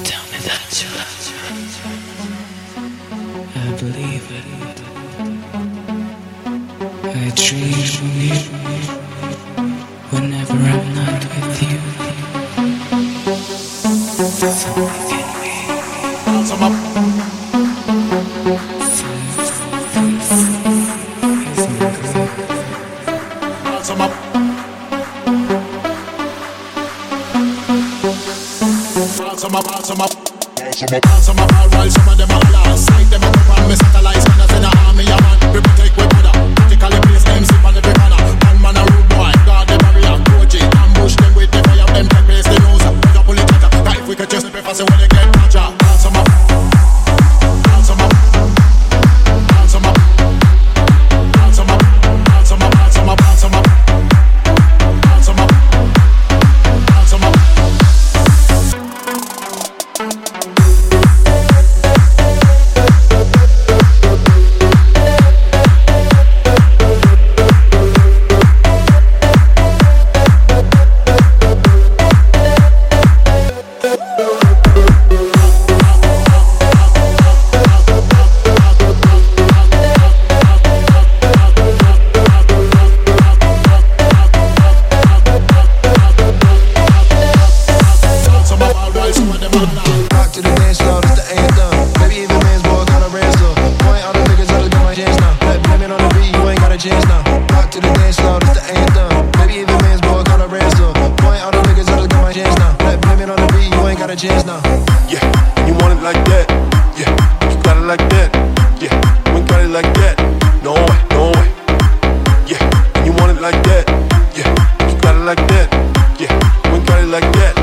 Tell me that you I believe it. I dream of you whenever I'm not with you. So can we? Some up. Some up. Some up, some up. Some up, while some of them are lost. Sight them up on me satellites, man, as in a army, yeah, man. We protect with mother. Practically place them, sleep on every corner. One man a rude boy, guard the barrier. Coach it, ambush them with the fire. Them take place, the nose. We got pull it better. If we could just slip it fast, when they get larger. Some up. Some up. Some up. Some up. Some up. Some up. Some up. Some up. Some up. Rock to the dance floor, that's the anthem. Baby, even man's boy got a ransom. Point all the niggas, others get my chance now. Let women on the beat, you ain't got a chance now. Rock to the dance floor, that's the anthem. Baby, even man's boy got a ransom. Point all the niggas, others get my chance now. Let women on the beat, you ain't got a chance now. Yeah, you want it like that. Yeah, you got it like that. Yeah, we got it like that. No way, no way. Yeah, you want it like that. Yeah, you got it like that. Yeah, we got it like that.